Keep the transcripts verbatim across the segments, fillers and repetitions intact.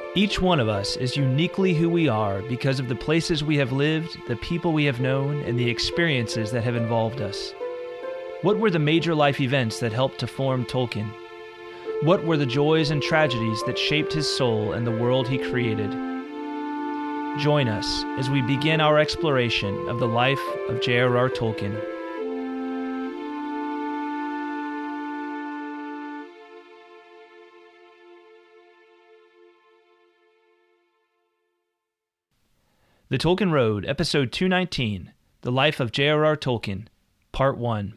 Each one of us is uniquely who we are because of the places we have lived, the people we have known, and the experiences that have involved us. What were the major life events that helped to form Tolkien? What were the joys and tragedies that shaped his soul and the world he created? Join us as we begin our exploration of the life of J R R. Tolkien. The Tolkien Road, Episode two nineteen, The Life of J R R. Tolkien, Part one.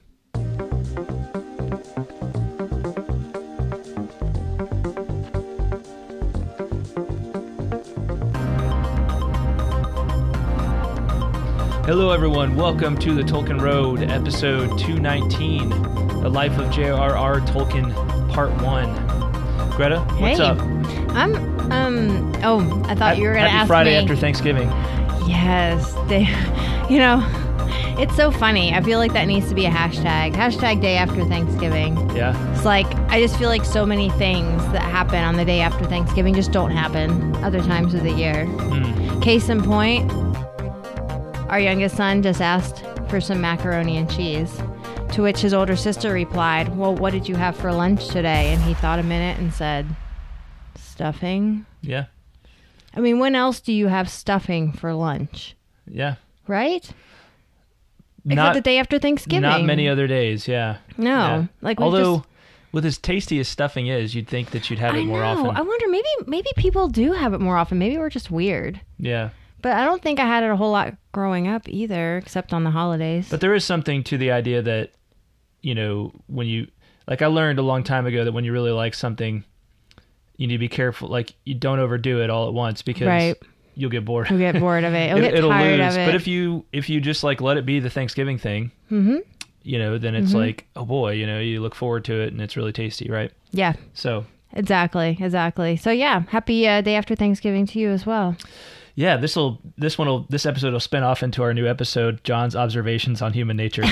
Hello everyone, welcome to The Tolkien Road, Episode two nineteen, The Life of J R R. Tolkien, Part one. Greta, what's hey. up? I'm, um, oh, I thought you were going to ask me. Happy Friday me. after Thanksgiving. Yes, they, you know, it's so funny. I feel like that needs to be a hashtag. Hashtag day after Thanksgiving. Yeah. It's like, I just feel like so many things that happen on the day after Thanksgiving just don't happen other times of the year. Mm. Case in point, our youngest son just asked for some macaroni and cheese, to which his older sister replied, well, what did you have for lunch today? And he thought a minute and said, stuffing. Yeah. I mean, when else do you have stuffing for lunch? Yeah. Right? Not Except the day after Thanksgiving. Not many other days, yeah. No. Yeah. Like we Although, just, with as tasty as stuffing is, you'd think that you'd have it I more know. often. I wonder, maybe maybe people do have it more often. Maybe we're just weird. Yeah. But I don't think I had it a whole lot growing up either, except on the holidays. But there is something to the idea that, you know, when you, like I learned a long time ago that when you really like something, you need to be careful. Like, you don't overdo it all at once because right. you'll get bored. You'll get bored of it. You'll it, get it'll tired lose. of it. But if you if you just like let it be the Thanksgiving thing, mm-hmm. you know, then it's mm-hmm. like, oh boy, you know, you look forward to it and it's really tasty, right? Yeah. So. Exactly. Exactly. So yeah, happy uh, day after Thanksgiving to you as well. Yeah, this will this one will this episode will spin off into our new episode, John's Observations on Human Nature.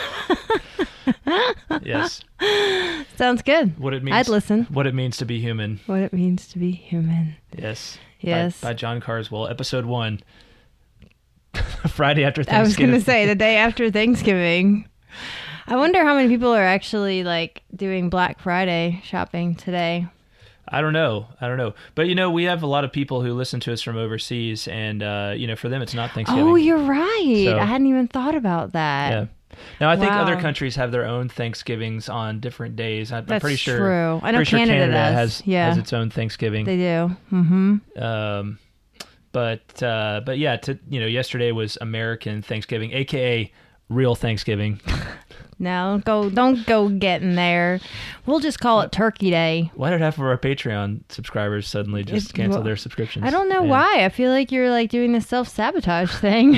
Yes. Sounds good. What it means. I'd listen. What it means to be human. What it means to be human. Yes. Yes. By, by John Carswell, episode one. Friday after Thanksgiving. I was going to say the day after Thanksgiving. I wonder how many people are actually like doing Black Friday shopping today. I don't know. I don't know. But, you know, we have a lot of people who listen to us from overseas, and, uh, you know, for them, it's not Thanksgiving. Oh, you're right. So, I hadn't even thought about that. Yeah. Now, I think wow. other countries have their own Thanksgivings on different days. I'm That's pretty sure. true. I know pretty Canada, sure Canada does. has, yeah. has its own Thanksgiving. They do. Mm-hmm. Um, but, uh, but yeah, to, you know, yesterday was American Thanksgiving, A K A real Thanksgiving. No, go don't go getting there. We'll just call it Turkey Day. Why did half of our Patreon subscribers suddenly just It, cancel well, their subscriptions? I don't know yeah. why. I feel like you're like doing this self-sabotage thing.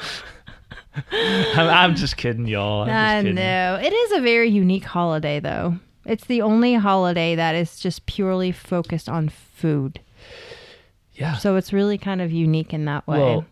I'm, I'm just kidding, y'all. I'm I just kidding. know. It is a very unique holiday, though. It's the only holiday that is just purely focused on food. Yeah. So it's really kind of unique in that way. Well,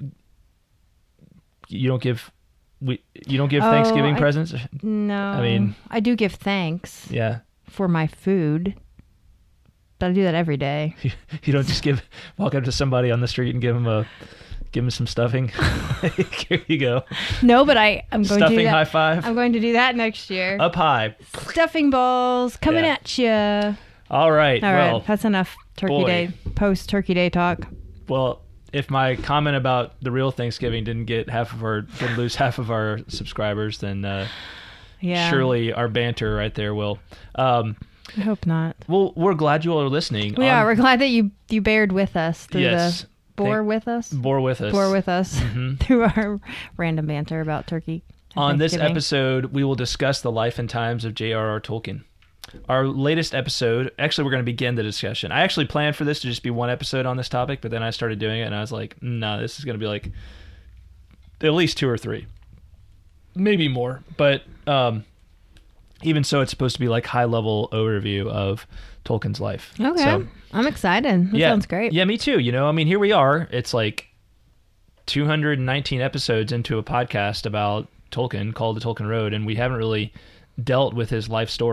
you don't give we you don't give Oh, Thanksgiving I- presents? No. I mean, I do give thanks yeah. for my food. But I do that every day. You, you don't just give walk up to somebody on the street and give them a give them some stuffing. Here you go. No, but I I'm going Stuffing to do that. high five. I'm going to do that next year. Up high. Stuffing balls coming Yeah. at you. All right. All well, right, that's enough Turkey boy. Day, post Turkey Day talk. well, if my comment about the real Thanksgiving didn't get half of our didn't lose half of our subscribers, then uh, Yeah. surely our banter right there will. Um, I hope not. well, we're glad you all are listening. We On- are. We're glad that you you bared with us through Yes. the bore Thank- with us. Bore with us. Bore with us Mhm. through our random banter about turkey. and On this Thanksgiving. episode, we will discuss the life and times of J R R. Tolkien. Our latest episode, actually, we're going to begin the discussion. I actually planned for this to just be one episode on this topic, but then I started doing it, and I was like, no, this is going to be like at least two or three. Maybe more. But um, even so, it's supposed to be like high-level overview of Tolkien's life. Okay. So, I'm excited. That yeah, sounds great. Yeah, me too. You know, I mean, here we are. It's like two hundred nineteen episodes into a podcast about Tolkien called The Tolkien Road, and we haven't really dealt with his life story.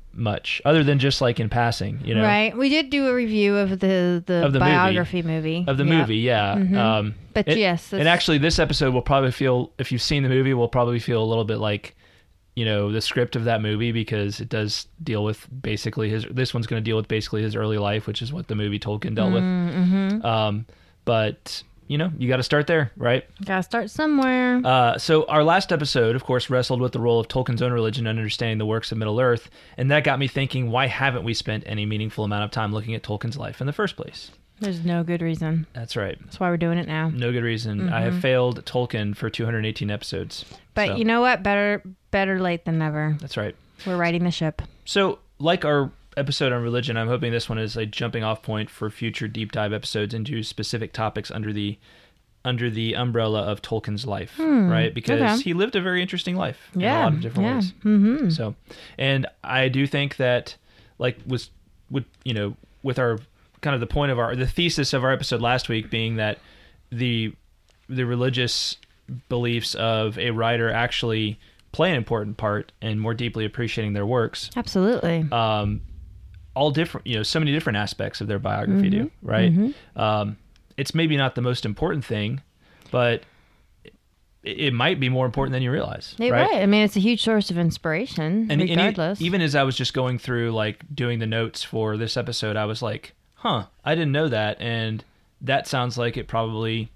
much other than just like in passing, you know. Right. We did do a review of the the, Of the biography movie. Of the Yep. movie, yeah. Mhm. Um, But it- yes, and that's- actually, this episode will probably feel, if you've seen the movie, will probably feel a little bit like, you know, the script of that movie, because it does deal with basically his. This one's going to deal with basically his early life, which is what the movie Tolkien dealt Mm-hmm. with. Um, but you know, you got to start there, right? Gotta start somewhere. Uh, so our last episode, of course, wrestled with the role of Tolkien's own religion and understanding the works of Middle-earth, and that got me thinking, why haven't we spent any meaningful amount of time looking at Tolkien's life in the first place? There's no good reason. That's right. That's why we're doing it now. No good reason. I have failed Tolkien for two hundred eighteen episodes. But So, you know what? Better better late than never. that's right. We're riding the ship. So, like our episode on religion, I'm hoping this one is a jumping off point for future deep dive episodes into specific topics under the under the umbrella of Tolkien's life, right? Because okay. he lived a very interesting life in a Yeah. lot of different yeah. ways. Mm-hmm. So, and I do think that, like, was would you know, with our kind of the point of our the thesis of our episode last week being that the the religious beliefs of a writer actually play an important part in more deeply appreciating their works. Absolutely. Um, all different, you know, so many different aspects of their biography do, right? Um, it's maybe not the most important thing, but it, it might be more important than you realize, Yeah, right? right. I mean, it's a huge source of inspiration, And, and e- regardless. even as I was just going through, like, doing the notes for this episode, I was like, huh, I didn't know that. And that sounds like it probably,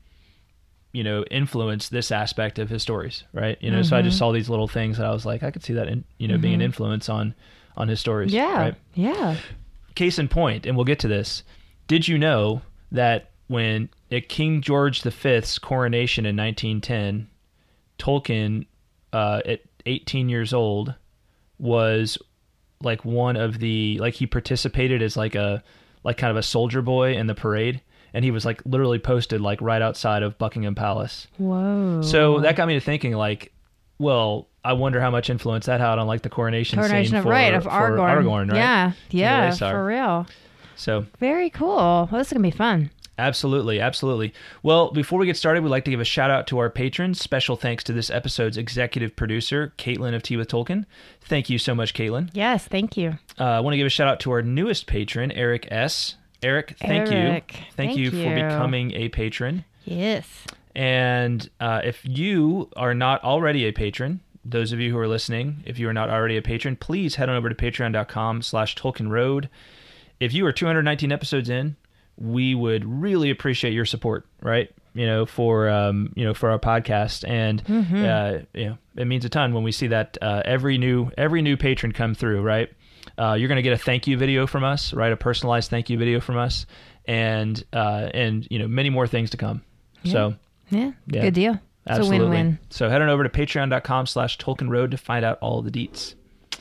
you know, influenced this aspect of his stories, right? You know, so I just saw these little things that I was like, I could see that, in, you know, being an influence on, on his stories. yeah. Right? Yeah. Case in point, and we'll get to this, did you know that when at King George the Fifth's coronation in nineteen ten, Tolkien, uh, at eighteen years old, was like one of the, like he participated as like a, like kind of a soldier boy in the parade, and he was like literally posted like right outside of Buckingham Palace. Whoa. So that got me to thinking, like, well, I wonder how much influence that had on like the coronation, Coronation scene of for, right of for Aragorn. Aragorn, right? Yeah. Yeah. Aesir. For real. So Very cool. Well, this is gonna be fun. absolutely, absolutely. Well, before we get started, we'd like to give a shout out to our patrons. Special thanks to this episode's executive producer, Caitlin of Tea with Tolkien. Thank you so much, Caitlin. Yes. Thank you. Uh, I want to give a shout out to our newest patron, Eric S. Eric, thank Eric, you. Thank, thank you for you. becoming a patron. Yes. And uh, if you are not already a patron, those of you who are listening, if you are not already a patron, please head on over to patreon.com slash Tolkien Road. If you are two hundred nineteen episodes in, we would really appreciate your support, right? You know, for um, you know, for our podcast, and uh, you know, it means a ton when we see that uh, every new every new patron come through, right? Uh, you're going to get a thank you video from us, right? A personalized thank you video from us, and uh, and you know, many more things to come. So Yeah. Yeah. Good deal. absolutely. It's a win-win. So head on over to patreon.com slash Tolkien Road to find out all the deets.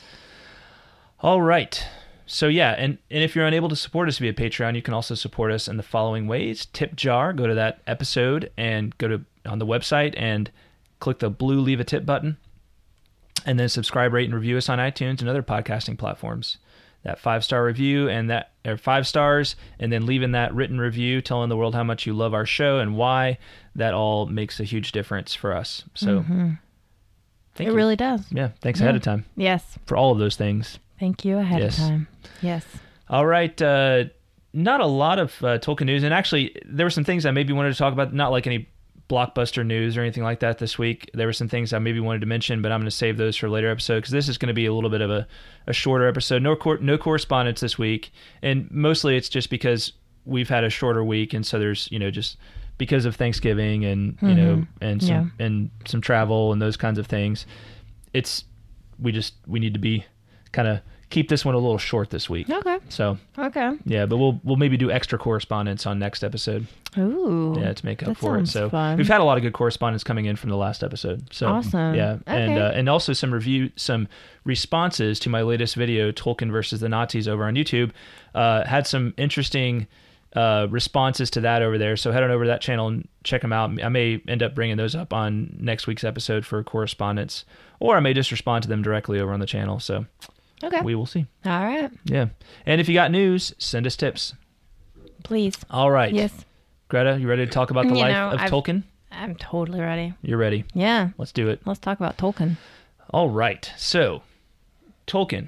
All right. So yeah, and, and if you're unable to support us via Patreon, you can also support us in the following ways. Tip jar, go to that episode and go to on the website and click the blue leave a tip button. And then subscribe, rate, and review us on iTunes and other podcasting platforms. That five-star review and that or five stars, and then leaving that written review telling the world how much you love our show and why, that all makes a huge difference for us. So thank It you. really does. Yeah, thanks Yeah. ahead of time Yes. for all of those things. Thank you ahead Yes. of time. Yes. All right, uh, not a lot of uh, Tolkien news, and actually there were some things I maybe wanted to talk about, not like any blockbuster news or anything like that this week. There were some things I maybe wanted to mention, but I'm going to save those for a later episode because this is going to be a little bit of a, a shorter episode. No cor- no correspondence this week, and mostly it's just because we've had a shorter week, and so there's, you know, just because of Thanksgiving and you know and some and some travel and those kinds of things. It's we just we need to be kind of keep this one a little short this week. Okay. So Okay. yeah, but we'll we'll maybe do extra correspondence on next episode. Ooh. Yeah, to make up that for it. sounds So fun. we've had a lot of good correspondence coming in from the last episode. So Awesome. yeah, and Okay. uh, and also some review, some responses to my latest video, Tolkien versus the Nazis, over on YouTube. Uh, had some interesting uh, responses to that over there. So head on over to that channel and check them out. I may end up bringing those up on next week's episode for correspondence, or I may just respond to them directly over on the channel. So Okay. we will see. All right. Yeah, and if you got news, send us tips. Please. All right. Yes. Greta, you ready to talk about the You life know, of I've- Tolkien? I'm totally ready. You're ready. Yeah. Let's do it. Let's talk about Tolkien. All right. So, Tolkien.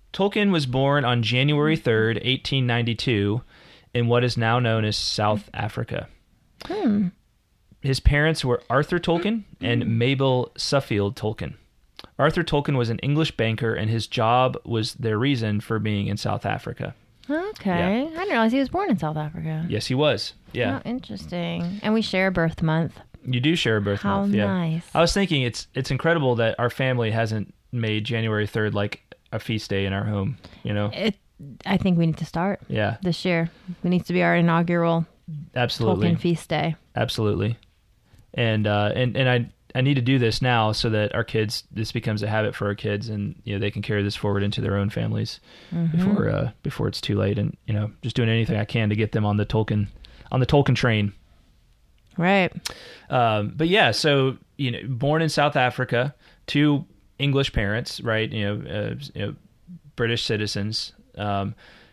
Tolkien was born on January third, eighteen ninety-two, in what is now known as South Africa. Hmm. His parents were Arthur Tolkien and Mabel Suffield Tolkien. Arthur Tolkien was an English banker, and his job was their reason for being in South Africa. Okay. Yeah. I didn't realize he was born in South Africa. Yes, he was. Yeah. Oh, interesting. And we share a birth month. You do share a birth How month. Yeah. nice. I was thinking it's it's incredible that our family hasn't made January third like a feast day in our home, you know? It. I think we need to start Yeah. this year. It needs to be our inaugural Absolutely. Tolkien feast day. Absolutely. And uh and and I I need to do this now so that our kids, this becomes a habit for our kids, and you know they can carry this forward into their own families Mm-hmm. before uh before it's too late, and you know just doing anything I can to get them on the Tolkien on the Tolkien train. Right. Um, but yeah, so you know, born in South Africa to English parents, right? You know, uh, you know, British citizens, um,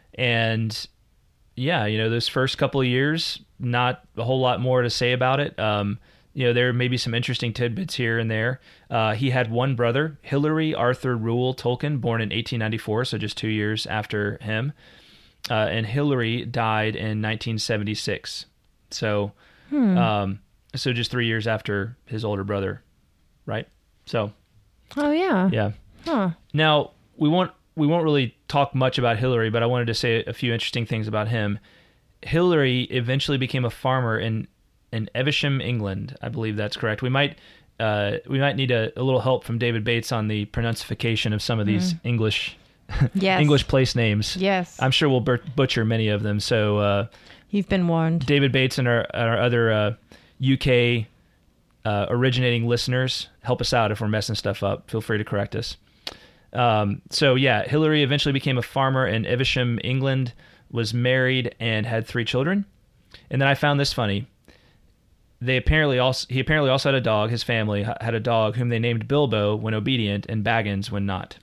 and yeah, you know, those first couple of years, not a whole lot more to say about it. Um, you know, there may be some interesting tidbits here and there. Uh, he had one brother, Hilary Arthur Rule Tolkien, born in eighteen ninety-four, so just two years after him, uh, and Hilary died in nineteen seventy-six. So. Hmm. Um, so just three years after his older brother, right? So, Oh, yeah. yeah. Huh. Now we won't we won't really talk much about Hilary, but I wanted to say a few interesting things about him. Hilary eventually became a farmer in in Evesham, England. I believe that's correct. We might uh, we might need a, a little help from David Bates on the pronunciation of some of these Mm. English Yes. English place names. Yes. I'm sure we'll bur- butcher many of them. So. Uh, You've been warned. David Bates and our, our other uh, U K uh, originating listeners, help us out if we're messing stuff up. Feel free to correct us. Um, so yeah, Hilary eventually became a farmer in Evesham, England, was married and had three children. And then I found this funny. They apparently also he apparently also had a dog. His family had a dog whom they named Bilbo when obedient and Baggins when not.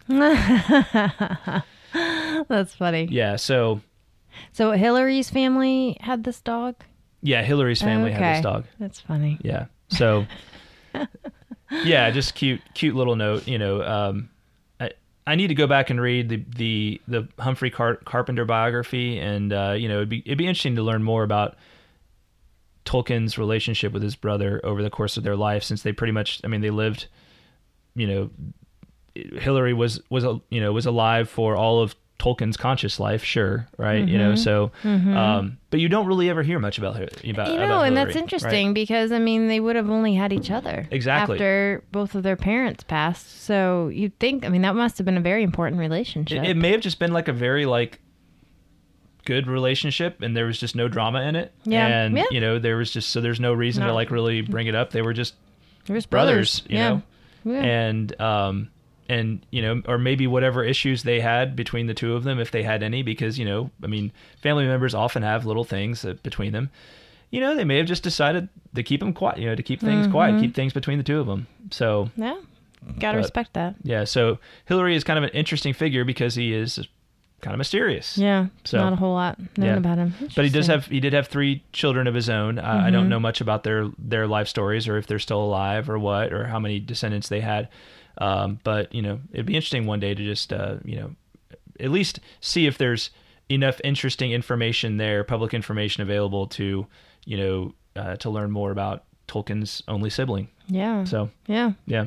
That's funny. Yeah, so So Hilary's family had this dog? yeah, Hilary's family Okay. had this dog. That's funny. Yeah. So, yeah, just cute, cute little note. You know, um, I I need to go back and read the the the Humphrey Car- Carpenter biography, and uh, you know, it'd be it'd be interesting to learn more about Tolkien's relationship with his brother over the course of their life, since they pretty much, I mean, they lived. You know, Hilary was was a you know was alive for all of Tolkien's conscious life, sure, right? Mm-hmm. You know, so, Mm-hmm. um, but you don't really ever hear much about her. About, You about know, and Hilary, that's interesting right? because, I mean, they would have only had each other. Exactly. After both of their parents passed. So you'd think, I mean, that must have been a very important relationship. It, it may have just been like a very like good relationship, and there was just no drama in it. Yeah. And Yeah. you know, there was just so there's no reason to No. like really bring it up. They were just They were just brothers, brothers. you yeah. know. Yeah. And um and you know, or maybe whatever issues they had between the two of them, if they had any, because you know, I mean, family members often have little things uh, between them. You know, they may have just decided to keep them quiet. You know, to keep things Mm-hmm. quiet, keep things between the two of them. So yeah. Gotta But- respect that. yeah, so Hilary is kind of an interesting figure because he is kind of mysterious. Yeah. So- not a whole lot known Yeah. about him. But he does Interesting. have he did have three children of his own. Uh, I Mm-hmm. don't know much about their their life stories, or if they're still alive, or what, or how many descendants they had. Um, but you know, it'd be interesting one day to just uh, you know, at least see if there's enough interesting information there, public information available to you know uh, to learn more about Tolkien's only sibling. Yeah. So Yeah. yeah.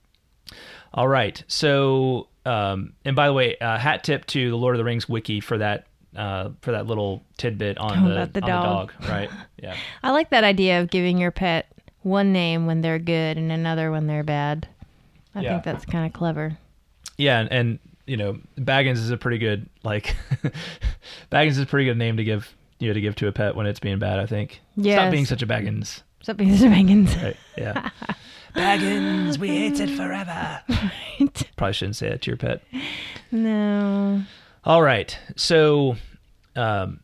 All right. So, um, and by the way, uh, hat tip to the Lord of the Rings wiki for that uh, for that little tidbit on, Oh, the, about the on dog. the dog. Right. Yeah. I like that idea of giving your pet one name when they're good and another when they're bad. I Yeah. think that's kind of clever. Yeah, and, and you know, Baggins is a pretty good like Baggins is a pretty good name to give you know to give to a pet when it's being bad. I think. Stop Yes. being such a Baggins. Stop being Mister Baggins. Right. Yeah. Baggins, we hate it forever. Right. Probably shouldn't say that to your pet. No. All right. So, um,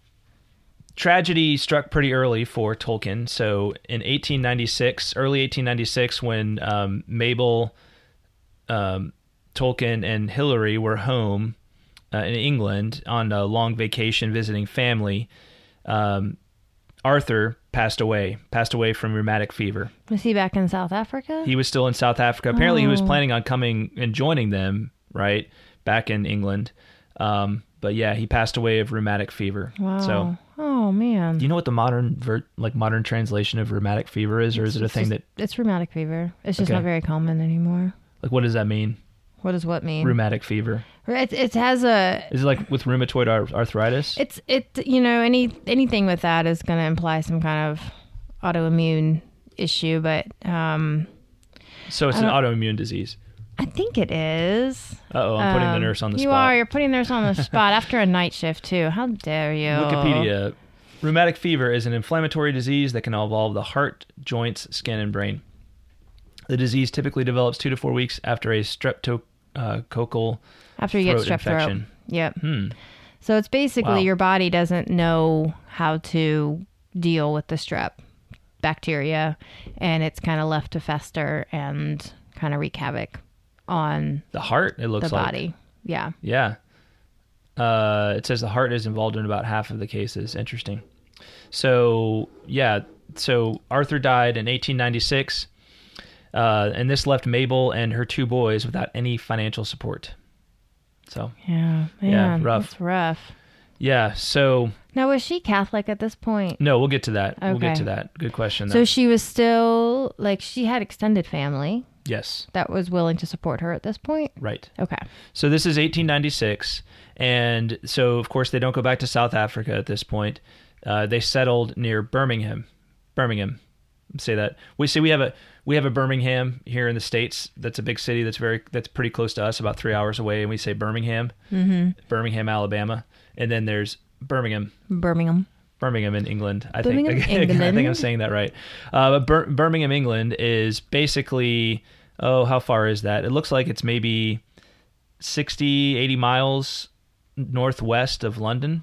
tragedy struck pretty early for Tolkien. So, in eighteen ninety-six, early eighteen ninety-six, when um, Mabel, um, Tolkien, and Hilary were home uh, in England on a long vacation visiting family, um, Arthur passed away, passed away from rheumatic fever. Was he back in South Africa? He was still in South Africa. Apparently, he was Oh. planning on coming and joining them, right? back in England. Um, but yeah, he passed away of rheumatic fever. Wow. So, oh man. do you know what the modern ver- like modern translation of rheumatic fever is, or It's is it a thing just- that It's rheumatic fever. It's just Okay. not very common anymore. like what does that mean? What does what mean? Rheumatic fever. It, it has a. Is it like with rheumatoid ar- arthritis? It's it. You know, any anything with that is going to imply some kind of autoimmune issue, but um, so it's I an don't- autoimmune disease. I think it is. Uh-oh, I'm putting the Um, nurse on the you spot. are. You're putting the nurse on the spot after a night shift too. How dare you? Wikipedia. Rheumatic fever is an inflammatory disease that can involve the heart, joints, skin, and brain. The disease typically develops two to four weeks after a streptococcal After you get throat strep throat. infection. Yep. Hmm. So it's basically Wow. your body doesn't know how to deal with the strep bacteria, and it's kind of left to fester and kind of wreak havoc on The heart, it looks the like. body. Yeah. Yeah. Uh, it says the heart is involved in about half of the cases. Interesting. So, yeah. So Arthur died in eighteen ninety-six, uh, and this left Mabel and her two boys without any financial support. So, Yeah. Man, Yeah, rough. That's rough. yeah. So, Now, was she Catholic at this point? no, we'll get to that. We'll get Okay. to that. Good question, though. So she was still, like, she had extended family yes. that was willing to support her at this point? Right. Okay. So this is eighteen ninety-six, and so of course they don't go back to South Africa at this point. Uh, they settled near Birmingham. Birmingham, say that. We see we have a we have a Birmingham here in the States. That's a big city. That's very that's pretty close to us, about three hours away, and we say Birmingham, Mm-hmm. Birmingham, Alabama, and then there's Birmingham. Birmingham. Birmingham in England. I Birmingham, think I think England. I'm saying that right. Uh, but Bir- Birmingham, England is basically, oh, how far is that? It looks like it's maybe sixty, eighty miles northwest of London.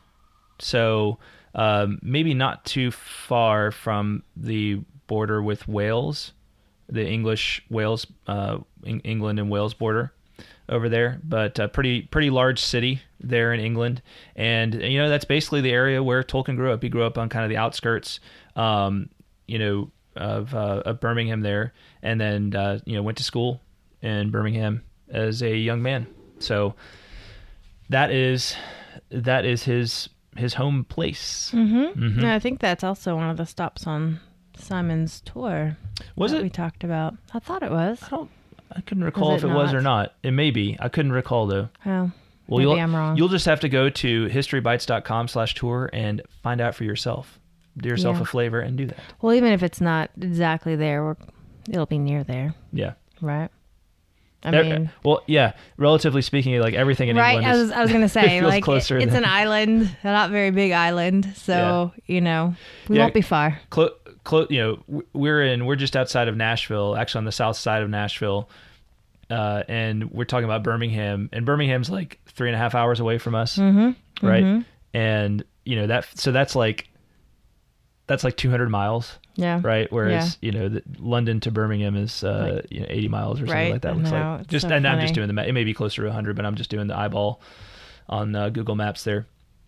So um, maybe not too far from the border with Wales, the English Wales, uh, Eng- England and Wales border over there, but a pretty pretty large city there in England. And you know, that's basically the area where Tolkien grew up. He grew up on kind of the outskirts, um, you know, of, uh, of Birmingham there, and then uh, you know, went to school in Birmingham as a young man. So that is that is his his home place. Mm-hmm. Mhm. Yeah, I think that's also one of the stops on Simon's tour. Was that it? we talked about? I thought it was. I don't. I couldn't recall it if it was not? or not. It may be. I couldn't recall though. Oh, Well, maybe you'll, I'm wrong. You'll just have to go to historybites.com slash tour and find out for yourself. Do yourself Yeah. a flavor and do that. Well, even if it's not exactly there, we're, it'll be near there, Yeah. right? I There- mean, well, yeah. Relatively speaking, like everything in right? England I is, was I was gonna say feels like closer it, it's than- an island, a not very big island, so you know we Yeah. won't be far. clo- clo- you know, w- we're in. We're just outside of Nashville, actually on the south side of Nashville, uh, and we're talking about Birmingham. And Birmingham's like three and a half hours away from us, Mm-hmm. right? Mhm. And you know that. So that's like that's like two hundred miles. Yeah. Right, whereas you know, the, London to Birmingham is uh, Like- you know, eighty miles or something Right, like that. I Looks know, like it's just, so and I'm just funny. doing the math. It may be closer to one hundred, but I'm just doing the eyeball on uh, Google Maps there.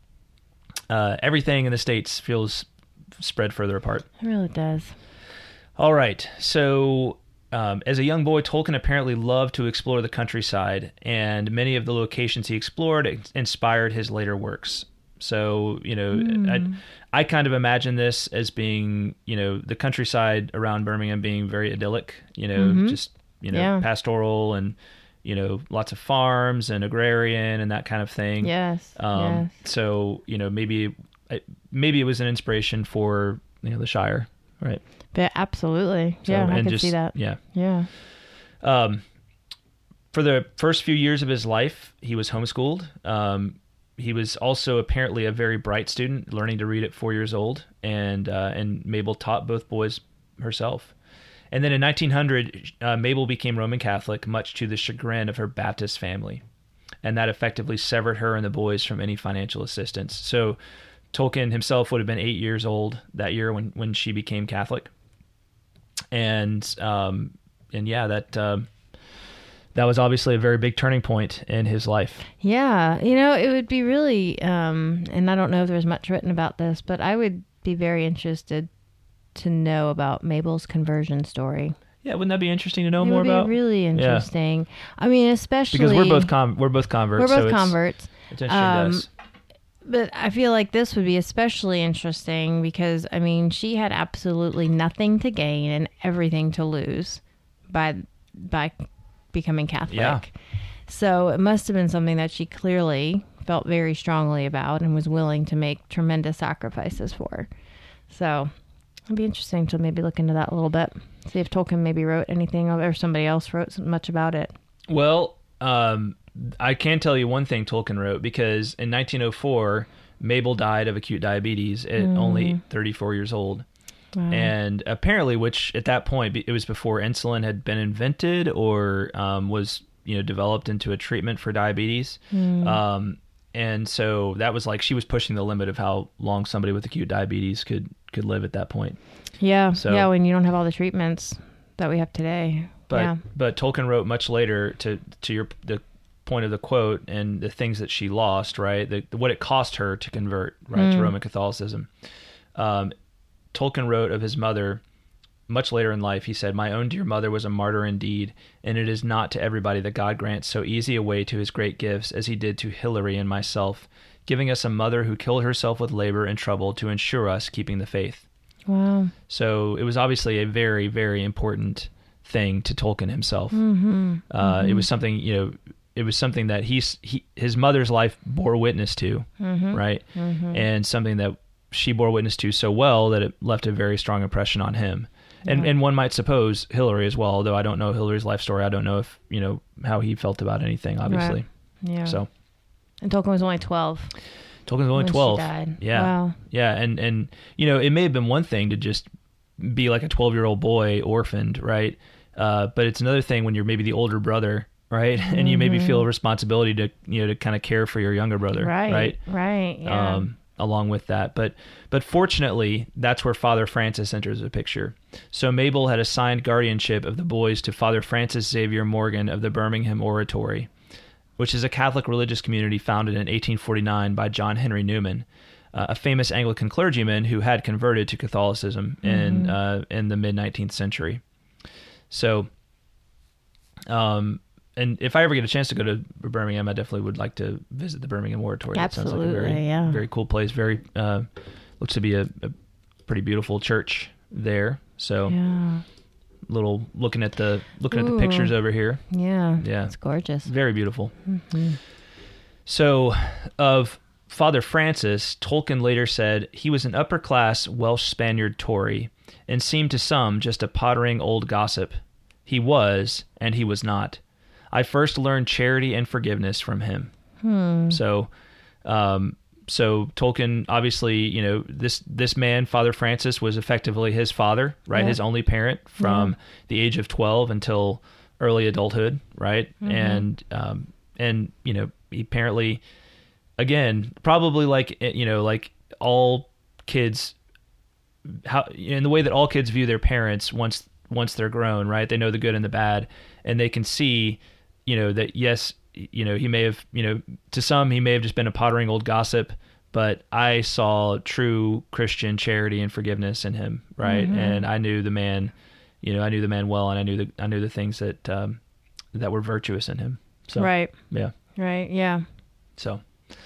Uh, everything in the States feels spread further apart. It really does. All right, so um, as a young boy, Tolkien apparently loved to explore the countryside, and many of the locations he explored ex- inspired his later works. So, you know, I, I kind of imagine this as being, you know, the countryside around Birmingham being very idyllic, you know, Mhm. just, you know, Yeah. pastoral and, you know, lots of farms and agrarian and that kind of thing. Yes. Um, yes. So, you know, maybe, maybe it was an inspiration for, you know, the Shire, right? But absolutely. So, yeah, I and can just, see that. Yeah. Yeah. Um, for the first few years of his life, he was homeschooled. Um, he was also apparently a very bright student, learning to read at four years old, and uh, and Mabel taught both boys herself. And then in nineteen hundred, uh, Mabel became Roman Catholic, much to the chagrin of her Baptist family, and that effectively severed her and the boys from any financial assistance. So Tolkien himself would have been eight years old that year when, when she became Catholic. And um, and yeah, that uh, that was obviously a very big turning point in his life. Yeah. You know, it would be really, um, and I don't know if there's much written about this, but I would be very interested to know about Mabel's conversion story. Yeah, wouldn't that be interesting to know It more would be about? really interesting. I mean, especially Because we're both com- we're both converts. we're both so it's, converts. It's interesting Um, to us. But I feel like this would be especially interesting because, I mean, she had absolutely nothing to gain and everything to lose by by becoming Catholic. Yeah. So it must have been something that she clearly felt very strongly about and was willing to make tremendous sacrifices for. So it'd be interesting to maybe look into that a little bit. See if Tolkien maybe wrote anything or somebody else wrote much about it. Well, um, I can tell you one thing Tolkien wrote, because in nineteen oh four, Mabel died of acute diabetes at Mm. only thirty-four years old. Wow. And apparently, which at that point, it was before insulin had been invented or um, was, you know, developed into a treatment for diabetes. Mm. Um, and so that was like, she was pushing the limit of how long somebody with acute diabetes could, could live at that point. Yeah, So- yeah, when you don't have all the treatments that we have today. But yeah. but Tolkien wrote much later, to to your the point of the quote and the things that she lost, right? The, what it cost her to convert, right, to Mm. Roman Catholicism. Um, Tolkien wrote of his mother much later in life. He said, "My own dear mother was a martyr indeed, and it is not to everybody that God grants so easy a way to his great gifts as he did to Hilary and myself, giving us a mother who killed herself with labor and trouble to ensure us keeping the faith." Wow. So it was obviously a very, very important thing to Tolkien himself. Mm-hmm. Uh, mm-hmm. It was something, you know, it was something that he's, he, his mother's life bore witness to, Mm-hmm. right? Mm-hmm. And something that she bore witness to so well that it left a very strong impression on him. And Yeah. and one might suppose Hilary as well, although I don't know Hilary's life story. I don't know if, you know, how he felt about anything, obviously. Yeah. So And Tolkien was only twelve. Tolkien's only when twelve. She died. Yeah. Wow. Yeah, and, and you know, it may have been one thing to just be like a twelve-year-old boy orphaned, right? Uh, but it's another thing when you're maybe the older brother, right? And you maybe feel a responsibility to, you know, to kind of care for your younger brother, Right. right? Right. Yeah. Um, along with that. But but fortunately, that's where Father Francis enters the picture. So Mabel had assigned guardianship of the boys to Father Francis Xavier Morgan of the Birmingham Oratory, which is a Catholic religious community founded in eighteen forty-nine by John Henry Newman, uh, a famous Anglican clergyman who had converted to Catholicism in uh, in the mid-nineteenth century. So, um, and if I ever get a chance to go to Birmingham, I definitely would like to visit the Birmingham Oratory. That sounds like a Absolutely, very, yeah. very cool place. Very uh, looks to be a, a pretty beautiful church there. So, yeah. little looking at the looking at the Ooh. pictures over here. Yeah. Yeah. It's gorgeous. Very beautiful. Mm-hmm. So, of Father Francis, Tolkien later said he was an upper-class Welsh Spaniard Tory and seemed to some just a pottering old gossip. He was, and he was not. I first learned charity and forgiveness from him. Hmm. So, um, so Tolkien, obviously, you know, this this man, Father Francis, was effectively his father, right? Yeah. His only parent from Yeah. the age of twelve until early adulthood, right? Mm-hmm. And um, and you know, he apparently, again, probably like you know, like all kids, how in the way that all kids view their parents once once they're grown, right? They know the good and the bad, and they can see, you know, that yes, you know, he may have, you know, to some he may have just been a pottering old gossip, but I saw true Christian charity and forgiveness in him, right? Mm-hmm. And I knew the man, you know, I knew the man well, and I knew the I knew the things that um, that were virtuous in him. So, Right. yeah. Right. Yeah. So,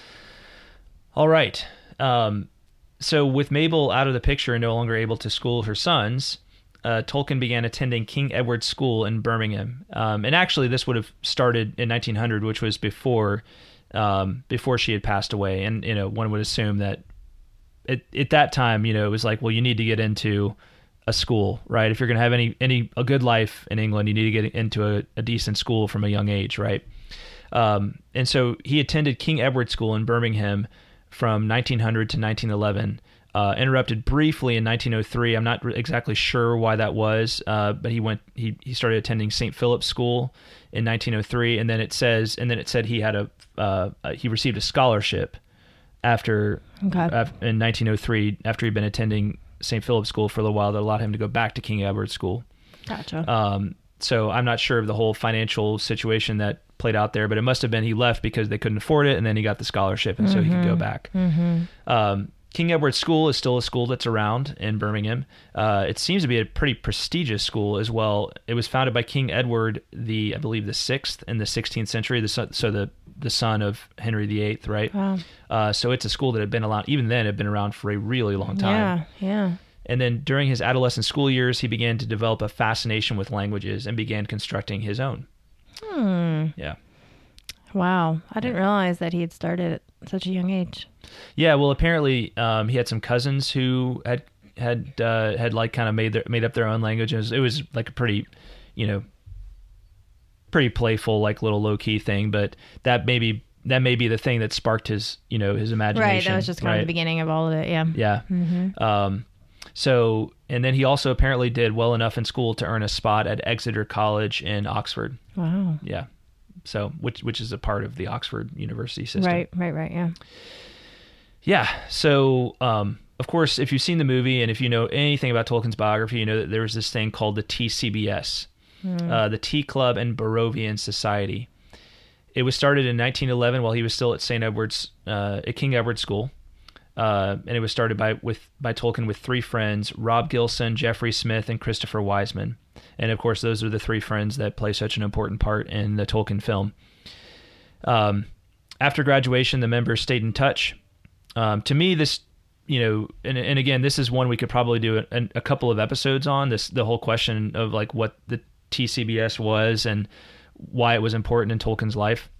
all right. Um, so with Mabel out of the picture and no longer able to school her sons, uh, Tolkien began attending King Edward's School in Birmingham. Um, and actually, this would have started in nineteen hundred, which was before um, before she had passed away. And you know, one would assume that at, at that time, you know, it was like, well, you need to get into a school, right? If you're going to have any any a good life in England, you need to get into a, a decent school from a young age, right? Um, and so he attended King Edward School in Birmingham from nineteen hundred to nineteen eleven. Uh, interrupted briefly in nineteen oh three. I'm not re- exactly sure why that was, uh, but he went. He, he started attending Saint Philip's School in nineteen oh three, and then it says, and then it said he had a uh, uh, he received a scholarship after Okay. af- in nineteen oh three after he'd been attending Saint Philip's School for a little while that allowed him to go back to King Edward's School. Gotcha. Um, so I'm not sure of the whole financial situation that played out there, but it must have been he left because they couldn't afford it, and then he got the scholarship, and so he could go back. mm-hmm. Um, King Edward School is still a school that's around in Birmingham. Uh, it seems to be a pretty prestigious school as well. It was founded by King Edward the, I believe, the sixth in the sixteenth century. The son, so the the son of Henry the eighth, right? Wow. Uh, so it's a school that had been around. Even then, it had been around for a really long time. Yeah, yeah. And then during his adolescent school years, he began to develop a fascination with languages and began constructing his own. Hmm. Yeah. Wow. I didn't realize that he had started at such a young age. Yeah, well, apparently um, he had some cousins who had had uh, had like kind of made their, made up their own languages. It was like a pretty, you know, pretty playful, like little low key thing. But that maybe that may be the thing that sparked his, you know, his imagination. Right. That was just kind right? of the beginning of all of it. Yeah. Yeah. Mm-hmm. Um, so, and then he also apparently did well enough in school to earn a spot at Exeter College in Oxford. Wow. Yeah. So, which which is a part of the Oxford University system. Right. Right. Right. Yeah. Yeah. So, um, of course, if you've seen the movie and if you know anything about Tolkien's biography, you know that there was this thing called the T C B S, mm. uh, the Tea Club and Barrovian Society. It was started in nineteen eleven while he was still at Saint Edward's, uh, at King Edward School, uh, and it was started by with by Tolkien with three friends: Rob Gilson, Jeffrey Smith, and Christopher Wiseman. And of course, those are the three friends that play such an important part in the Tolkien film. Um, after graduation, the members stayed in touch. Um, to me, this, you know, and, and again, this is one we could probably do a, a couple of episodes on, this, the whole question of like what the T C B S was and why it was important in Tolkien's life.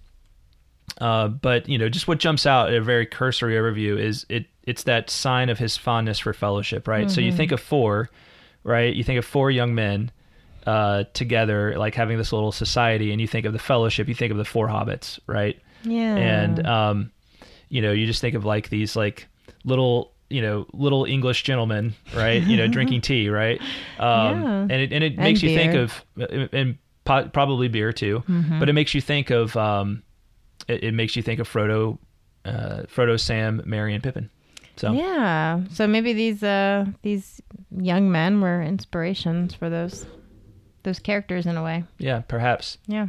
Uh, but, you know, just what jumps out at a very cursory overview is it it's that sign of his fondness for fellowship, right? Mm-hmm. So you think of four, right? You think of four young men uh, together, like having this little society, and you think of the fellowship, you think of the four hobbits, right? Yeah. And, um, you know, you just think of like these like little, you know, little English gentlemen, right? You know, drinking tea, right? Um, yeah. And it, and it and makes beer. you think of, and po- probably beer too, mm-hmm. but it makes you think of, um, it, it makes you think of Frodo, uh, Frodo, Sam, Merry, and Pippin. So yeah. So maybe these, uh, these young men were inspirations for those, those characters in a way. Yeah, perhaps. Yeah.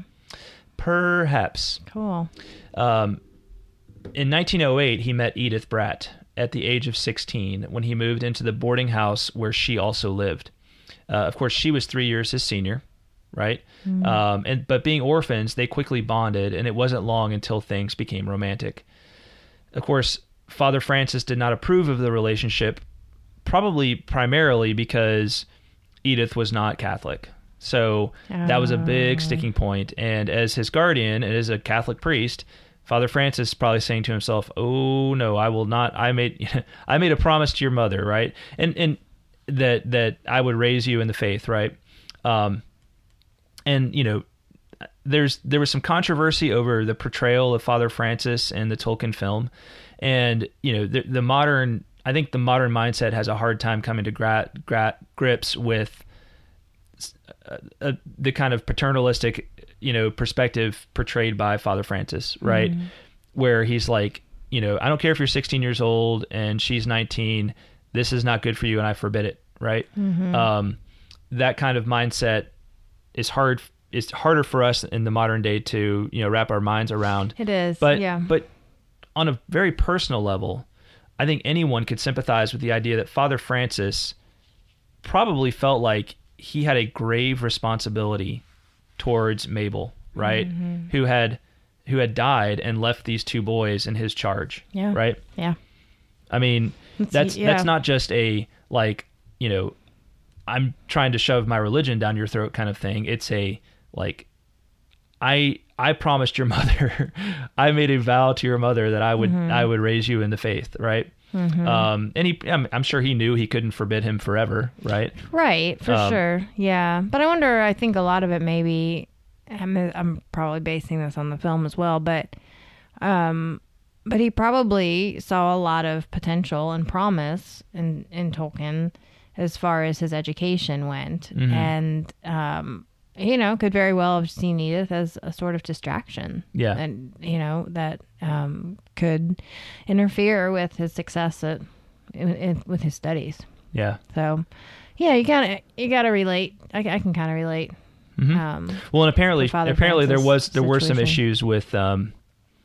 Perhaps. Cool. Um, in nineteen oh eight, he met Edith Bratt at the age of sixteen when he moved into the boarding house where she also lived. Uh, of course, she was three years his senior, right? Mm. Um, and but being orphans, they quickly bonded, and it wasn't long until things became romantic. Of course, Father Francis did not approve of the relationship, probably primarily because Edith was not Catholic. So uh. that was a big sticking point. And as his guardian and as a Catholic priest, Father Francis is probably saying to himself, "Oh no, I will not. I made, I made a promise to your mother, right? And and that that I would raise you in the faith, right? Um, and you know, there's there was some controversy over the portrayal of Father Francis in the Tolkien film, and you know, the, the modern, I think the modern mindset has a hard time coming to gra- gra- grips with uh, uh, the kind of paternalistic, you know, perspective portrayed by Father Francis, right? Mm-hmm. Where he's like, you know, I don't care if you're sixteen years old and she's nineteen, this is not good for you and I forbid it, right? Mm-hmm. Um, that kind of mindset is hard. It's harder for us in the modern day to, you know, wrap our minds around. It is, but, yeah. But on a very personal level, I think anyone could sympathize with the idea that Father Francis probably felt like he had a grave responsibility towards Mabel, right? Mm-hmm. Who had who had died and left these two boys in his charge, yeah. right? Yeah. I mean, Let's that's see, yeah. that's not just a like, you know, I'm trying to shove my religion down your throat kind of thing. It's a like, I I promised your mother, I made a vow to your mother that I would mm-hmm. I would raise you in the faith, right? Mm-hmm. Um, and he, I'm, I'm sure he knew he couldn't forbid him forever, right? Right, for um, sure. Yeah. But I wonder, I think a lot of it maybe, I'm, I'm probably basing this on the film as well, but, um, but he probably saw a lot of potential and promise in, in Tolkien as far as his education went. Mm-hmm. And, um, you know, could very well have seen Edith as a sort of distraction. Yeah. And, you know, that um, could interfere with his success at, in, in, with his studies. Yeah. So, yeah, you gotta, you gotta relate. I, I can kind of relate. Mm-hmm. Um, well, and apparently, apparently Francis there was, there situation. were some issues with, um,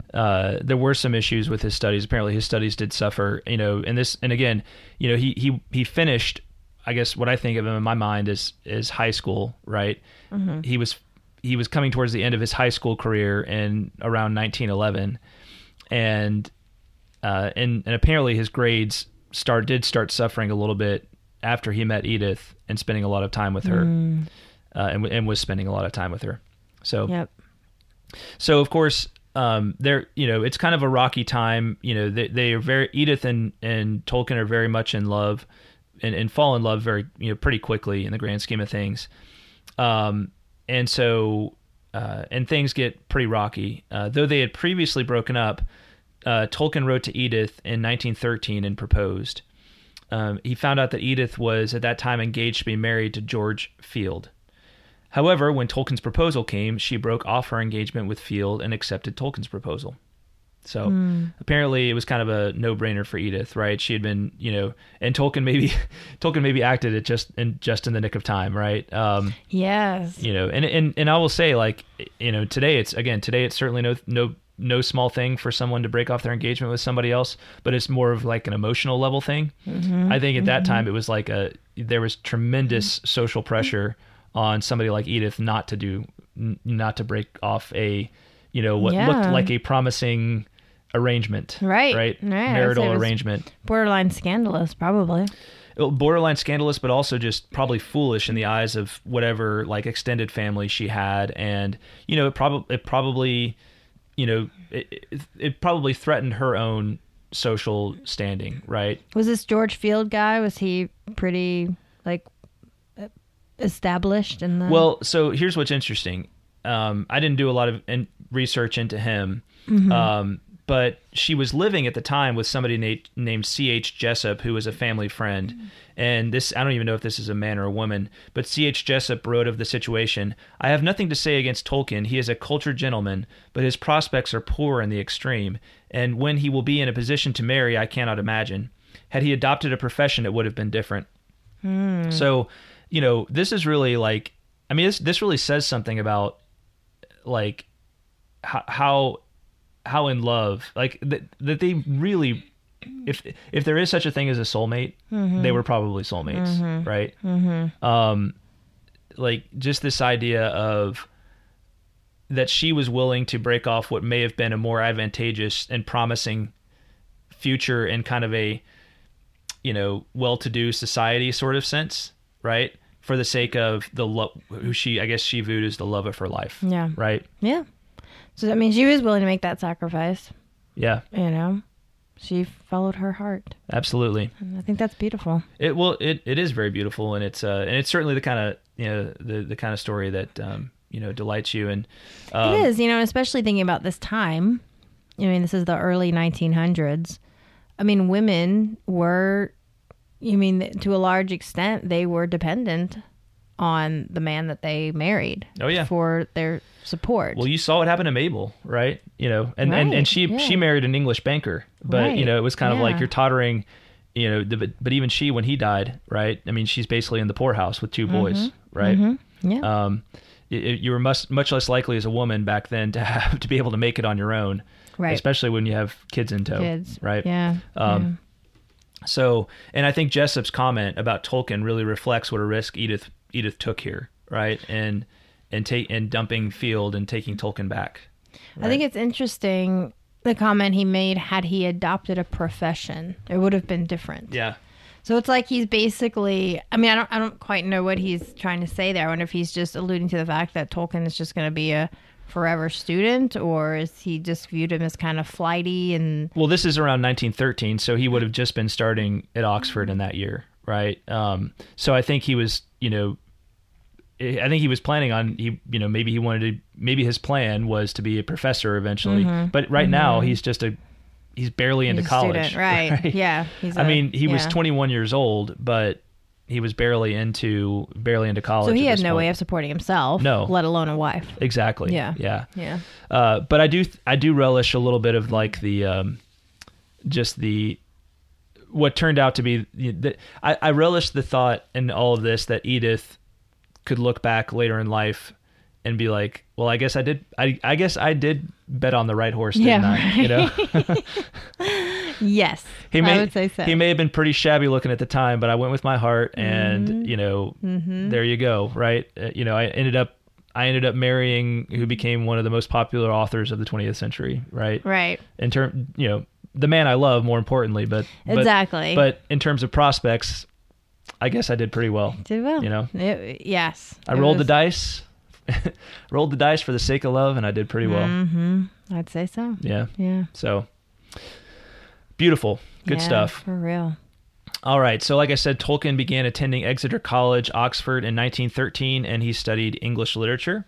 uh, there were some issues with his studies. Apparently his studies did suffer, you know, and this, and again, you know, he, he, he finished, I guess what I think of him in my mind is, is high school, right? Mm-hmm. He was, he was coming towards the end of his high school career in around nineteen eleven. And, uh, and, and apparently his grades start, did start suffering a little bit after he met Edith and spending a lot of time with her, mm. uh, and, and was spending a lot of time with her. So, yep. so of course, um, they're, you know, it's kind of a rocky time. You know, they, they are very, Edith and, and Tolkien are very much in love and, and fall in love very, you know, pretty quickly in the grand scheme of things. Um, and so, uh, and things get pretty rocky. Uh, though they had previously broken up, uh, Tolkien wrote to Edith in nineteen thirteen and proposed. Um, he found out that Edith was at that time engaged to be married to George Field. However, when Tolkien's proposal came, she broke off her engagement with Field and accepted Tolkien's proposal. So mm. apparently it was kind of a no-brainer for Edith, right? She had been, you know, and Tolkien maybe Tolkien maybe acted it just in just in the nick of time, right? Um, yes. You know, and and and I will say, like, you know, today it's again today it's certainly no no no small thing for someone to break off their engagement with somebody else, but it's more of like an emotional level thing. Mm-hmm. I think at that mm-hmm. time it was like a there was tremendous mm-hmm. social pressure on somebody like Edith not to do n- not to break off a, you know, what yeah. looked like a promising arrangement, right? Right, right. marital arrangement. Borderline scandalous, probably. Borderline scandalous, but also just probably foolish in the eyes of whatever like extended family she had, and you know, it probably it probably, you know, it, it, it probably threatened her own social standing, right? Was this George Field guy? Was he pretty like established in the? Well, so here's what's interesting. Um, I didn't do a lot of in- research into him. Mm-hmm. Um, but she was living at the time with somebody na- named C H Jessup, who was a family friend. Mm-hmm. And this, I don't even know if this is a man or a woman, but C H Jessup wrote of the situation, "I have nothing to say against Tolkien. He is a cultured gentleman, but his prospects are poor in the extreme. And when he will be in a position to marry, I cannot imagine. Had he adopted a profession, it would have been different." Mm. So, you know, this is really like, I mean, this, this really says something about like how, how how in love, like that, that they really, if if there is such a thing as a soulmate, mm-hmm. they were probably soulmates, mm-hmm. right? Mm-hmm. Um, like just this idea of that she was willing to break off what may have been a more advantageous and promising future in kind of a, you know, well-to-do society sort of sense, right? For the sake of the love, who she, I guess she viewed as the love of her life. Yeah. Right? Yeah. So that means she was willing to make that sacrifice. Yeah. You know, she followed her heart. Absolutely. And I think that's beautiful. It well, it, it is very beautiful, and it's uh, and it's certainly the kind of you know the the kind of story that um, you know delights you, and um, it is, you know, especially thinking about this time. I mean, this is the early nineteen hundreds. I mean, women were, you mean, to a large extent, they were dependent on the man that they married. Oh yeah, for their support. Well, you saw what happened to Mabel, right? You know, and right. and, and she yeah. she married an English banker, but right. you know, it was kind of yeah. like you're tottering, you know. The, but, but even she, when he died, right? I mean, she's basically in the poorhouse with two boys, mm-hmm. right? Mm-hmm. Yeah. Um, it, you were much much less likely as a woman back then to have to be able to make it on your own, right? Especially when you have kids in tow, kids, right? Yeah. Um, yeah. So, and I think Jessup's comment about Tolkien really reflects what a risk Edith Edith took here, right? And and take and dumping Field and taking Tolkien back. Right? I think it's interesting the comment he made. Had he adopted a profession, it would have been different. Yeah. So it's like he's basically. I mean, I don't. I don't quite know what he's trying to say there. I wonder if he's just alluding to the fact that Tolkien is just going to be a forever student, or is he just viewed him as kind of flighty and? Well, this is around nineteen thirteen, so he would have just been starting at Oxford in that year, right? Um, so I think he was, you know. I think he was planning on, he, you know, maybe he wanted to, maybe his plan was to be a professor eventually. Mm-hmm. But right mm-hmm. now he's just a, he's barely into he's college. Student, right. right? Yeah. He's I a, mean, he yeah. was twenty-one years old, but he was barely into, barely into college. So he at had this no point. way of supporting himself. No. Let alone a wife. Exactly. Yeah. Yeah. Yeah. Uh, but I do, I do relish a little bit of like the, um, just the, what turned out to be, the, I, I relish the thought in all of this that Edith could look back later in life and be like, well, I guess I did. I, I guess I did bet on the right horse, didn't Yeah, I? right. You know. Yes, He may, I would say so. He may have been pretty shabby looking at the time, but I went with my heart, and Mm-hmm. you know, Mm-hmm. there you go, right? Uh, you know, I ended up, I ended up marrying who became one of the most popular authors of the twentieth century, right? Right. In term, you know, the man I love, more importantly, but but- Exactly. But in terms of prospects, I guess I did pretty well. Did well. You know, It- yes. I It rolled the was- dice, rolled the dice for the sake of love, and I did pretty well. Mm-hmm. I'd say so. Yeah. Yeah. So beautiful, good Yeah, stuff. For real. All right. So, like I said, Tolkien began attending Exeter College, Oxford, in nineteen thirteen, and he studied English literature.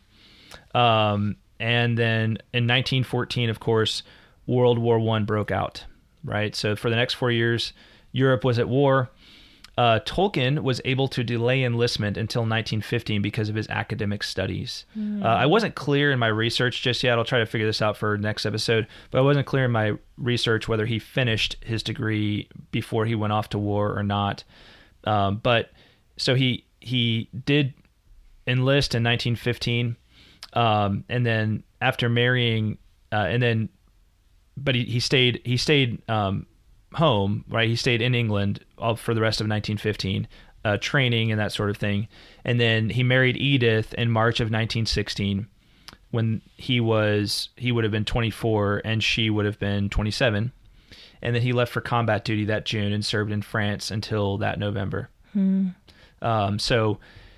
Um, and then in nineteen fourteen, of course, World War One broke out. Right. So, for the next four years, Europe was at war. Uh, Tolkien was able to delay enlistment until nineteen fifteen because of his academic studies. Uh, I wasn't clear in my research just yet. I'll try to figure this out for next episode, but I wasn't clear in my research whether he finished his degree before he went off to war or not. Um, but so he he did enlist in nineteen fifteen, um, and then after marrying, uh, and then, but he, he stayed he stayed. Um, home, right? He stayed in England all for the rest of nineteen fifteen, uh, training and that sort of thing. And then he married Edith in March of nineteen sixteen, when he was he would have been twenty-four and she would have been twenty-seven. And then he left for combat duty that June and served in France until that November. Hmm. Um, so,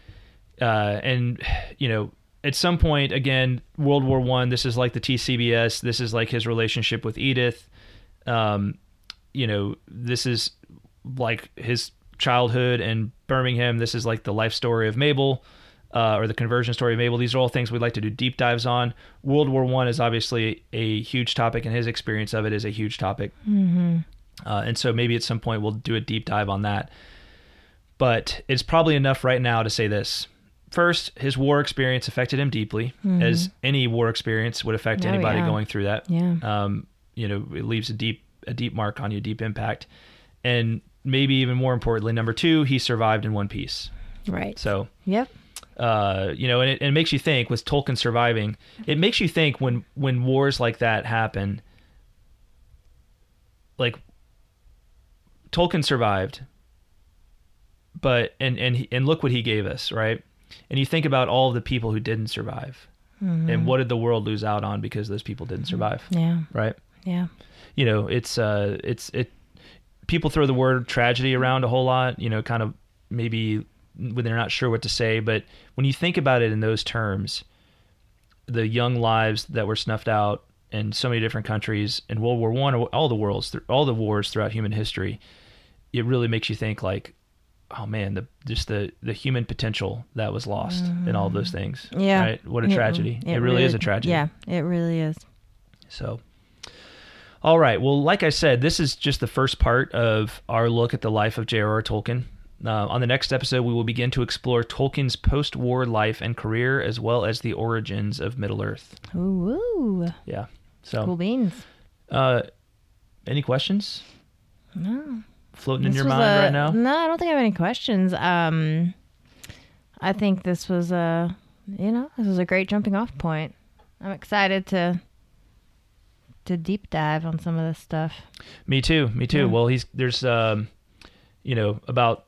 uh, and you know, at some point, again, World War One. This is like the T C B S. This is like his relationship with Edith. Um, you know, this is like his childhood in Birmingham. This is like the life story of Mabel, uh, or the conversion story of Mabel. These are all things we'd like to do deep dives on. World War One is obviously a huge topic, and his experience of it is a huge topic. Mm-hmm. Uh, and so maybe at some point we'll do a deep dive on that. But it's probably enough right now to say this. First, his war experience affected him deeply, Mm-hmm. as any war experience would affect Oh, anybody yeah. going through that. Yeah. Um, you know, it leaves a deep a deep mark on you, deep impact. And maybe even more importantly, number two, he survived in one piece. Right. So, Yep. uh, you know, and it, and it makes you think, with Tolkien surviving, it makes you think when, when wars like that happen, like, Tolkien survived, but, and, and, he- and look what he gave us, right? And you think about all of the people who didn't survive, Mm-hmm. and what did the world lose out on because those people didn't survive, Yeah. right? Yeah. You know, it's uh, it's it. People throw the word tragedy around a whole lot. You know, kind of maybe when they're not sure what to say. But when you think about it in those terms, the young lives that were snuffed out in so many different countries in World War One, or all the worlds, all the wars throughout human history, it really makes you think like, oh man, the just the the human potential that was lost in all those things. Yeah. Right? What a It- tragedy! It, really is a tragedy. Yeah, it really is. So, all right. Well, like I said, this is just the first part of our look at the life of J R R. Tolkien. Uh, on the next episode, we will begin to explore Tolkien's post-war life and career, as well as the origins of Middle-earth. Ooh, ooh. Yeah. So, Cool beans. uh, any questions No. floating in This your was mind a- right now? No, I don't think I have any questions. Um, I think this was a, you know, this was a great jumping off point. I'm excited to to deep dive on some of this stuff. Me too. Me too. Yeah. Well, he's there's um, you know, about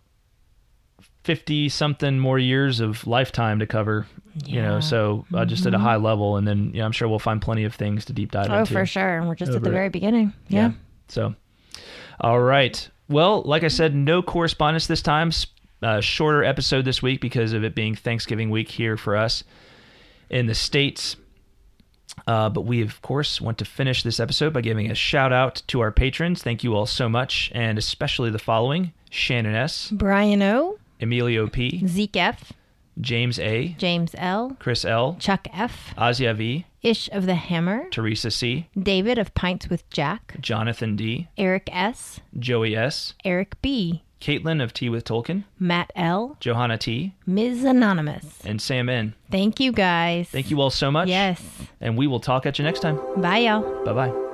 fifty something more years of lifetime to cover. You know, Yeah. so uh, just at a high level, and then you know, I'm sure we'll find plenty of things to deep dive Oh, into. for sure. And we're just at the Over it. very beginning. Yeah. So, all right. Well, like I said, no correspondence this time. S- Uh, shorter episode this week because of it being Thanksgiving week here for us in the States. Uh, but we, of course, want to finish this episode by giving a shout out to our patrons. Thank you all so much, and especially the following: Shannon S., Brian O, Emilio P., Zeke F, James A., James L, Chris L., Chuck F, Azia V., Ish of the Hammer, Teresa C., David of Pints with Jack, Jonathan D., Eric S, Joey S., Eric B, Caitlin of Tea with Tolkien, Matt L, Johanna T., Miz Anonymous. and Sam N. Thank you guys. Thank you all so much. Yes. And we will talk at you next time. Bye, y'all. Bye-bye.